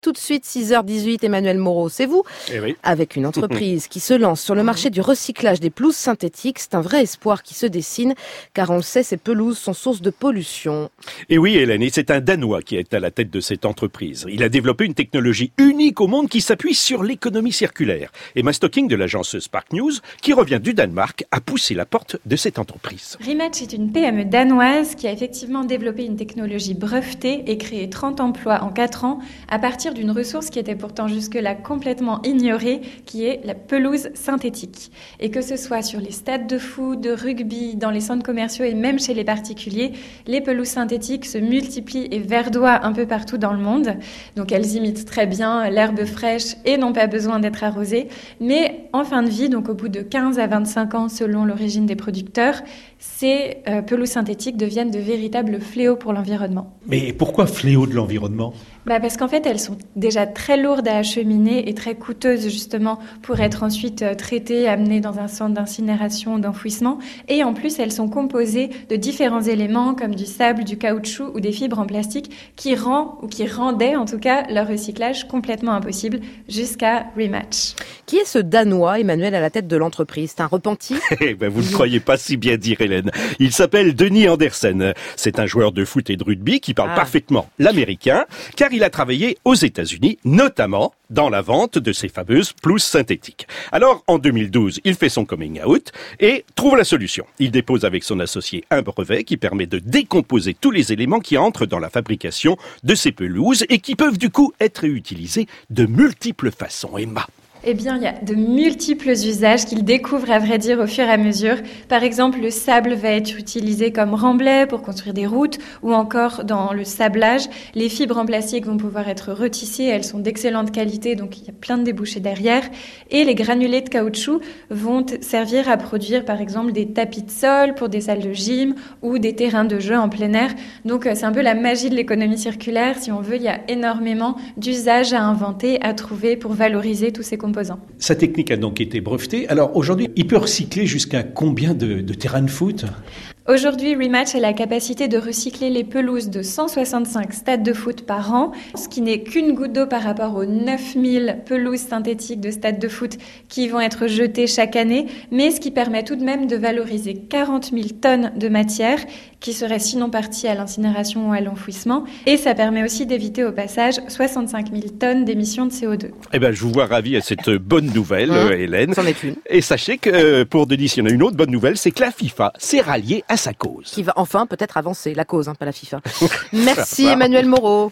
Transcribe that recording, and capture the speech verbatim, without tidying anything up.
Tout de suite, six heures dix-huit, Emmanuel Moreau, c'est vous. Eh oui. Avec une entreprise qui se lance sur le marché du recyclage des pelouses synthétiques, c'est un vrai espoir qui se dessine, car on le sait, ces pelouses sont source de pollution. Et oui, Hélène, et c'est un Danois qui est à la tête de cette entreprise. Il a développé une technologie unique au monde qui s'appuie sur l'économie circulaire. Emma Stocking de l'agence Spark News, qui revient du Danemark, a poussé la porte de cette entreprise. Rematch est une P M E danoise qui a effectivement développé une technologie brevetée et créé trente emplois en quatre ans à partir d'une ressource qui était pourtant jusque-là complètement ignorée, qui est la pelouse synthétique. Et que ce soit sur les stades de foot, de rugby, dans les centres commerciaux et même chez les particuliers, les pelouses synthétiques se multiplient et verdoient un peu partout dans le monde. Donc elles imitent très bien l'herbe fraîche et n'ont pas besoin d'être arrosées. Mais en fin de vie, donc au bout de quinze à vingt-cinq ans selon l'origine des producteurs, ces euh, pelouses synthétiques deviennent de véritables fléaux pour l'environnement. Mais pourquoi fléau de l'environnement ? Bah parce qu'en fait, elles sont déjà très lourdes à acheminer et très coûteuses justement pour être ensuite traitées, amenées dans un centre d'incinération ou d'enfouissement. Et en plus, elles sont composées de différents éléments comme du sable, du caoutchouc ou des fibres en plastique qui rend ou qui rendaient en tout cas leur recyclage complètement impossible jusqu'à Rematch. Qui est ce Danois, Emmanuel, à la tête de l'entreprise ? C'est un repenti ? Eh ben, vous ne croyez pas si bien dire, Hélène. Il s'appelle Denis Andersen. C'est un joueur de foot et de rugby qui parle ah. parfaitement l'américain, car il a travaillé aux États-Unis, notamment dans la vente de ces fameuses pelouses synthétiques. Alors, en deux mille douze, il fait son coming out et trouve la solution. Il dépose avec son associé un brevet qui permet de décomposer tous les éléments qui entrent dans la fabrication de ces pelouses et qui peuvent du coup être utilisés de multiples façons. Emma. Eh bien, il y a de multiples usages qu'il découvre, à vrai dire, au fur et à mesure. Par exemple, le sable va être utilisé comme remblai pour construire des routes ou encore dans le sablage. Les fibres en plastique vont pouvoir être retissées. Elles sont d'excellente qualité, donc il y a plein de débouchés derrière. Et les granulés de caoutchouc vont servir à produire, par exemple, des tapis de sol pour des salles de gym ou des terrains de jeu en plein air. Donc, c'est un peu la magie de l'économie circulaire. Si on veut, il y a énormément d'usages à inventer, à trouver pour valoriser tous ces composants. Sa technique a donc été brevetée. Alors aujourd'hui, il peut recycler jusqu'à combien de, de terrains de foot ? Aujourd'hui, Rematch a la capacité de recycler les pelouses de cent soixante-cinq stades de foot par an, ce qui n'est qu'une goutte d'eau par rapport aux neuf mille pelouses synthétiques de stades de foot qui vont être jetées chaque année, mais ce qui permet tout de même de valoriser quarante mille tonnes de matière qui seraient sinon parties à l'incinération ou à l'enfouissement, et ça permet aussi d'éviter au passage soixante-cinq mille tonnes d'émissions de C O deux. Eh ben, je vous vois ravi à cette bonne nouvelle, mmh, Hélène. C'en est une. Et sachez que pour Denis, il y en a une autre bonne nouvelle, c'est que la FIFA s'est ralliée à sa cause. Qui va enfin peut-être avancer, la cause, hein, pas la FIFA. Merci Emmanuel Moreau.